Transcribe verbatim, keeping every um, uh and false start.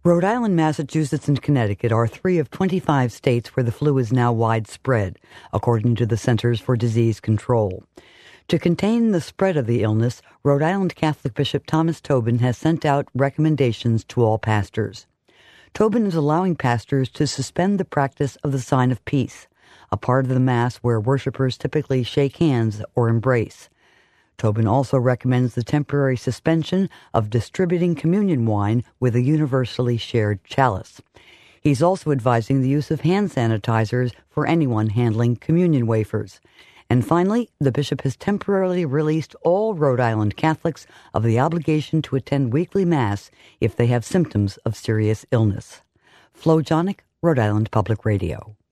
Rhode Island, Massachusetts, and Connecticut are three of twenty-five states where the flu is now widespread, according to the Centers for Disease Control. To contain the spread of the illness, Rhode Island Catholic Bishop Thomas Tobin has sent out recommendations to all pastors. Tobin is allowing pastors to suspend the practice of the sign of peace, a part of the Mass where worshipers typically shake hands or embrace. Tobin also recommends the temporary suspension of distributing communion wine with a universally shared chalice. He's also advising the use of hand sanitizers for anyone handling communion wafers. And finally, the bishop has temporarily released all Rhode Island Catholics of the obligation to attend weekly Mass if they have symptoms of serious illness. Flo Jonick, Rhode Island Public Radio.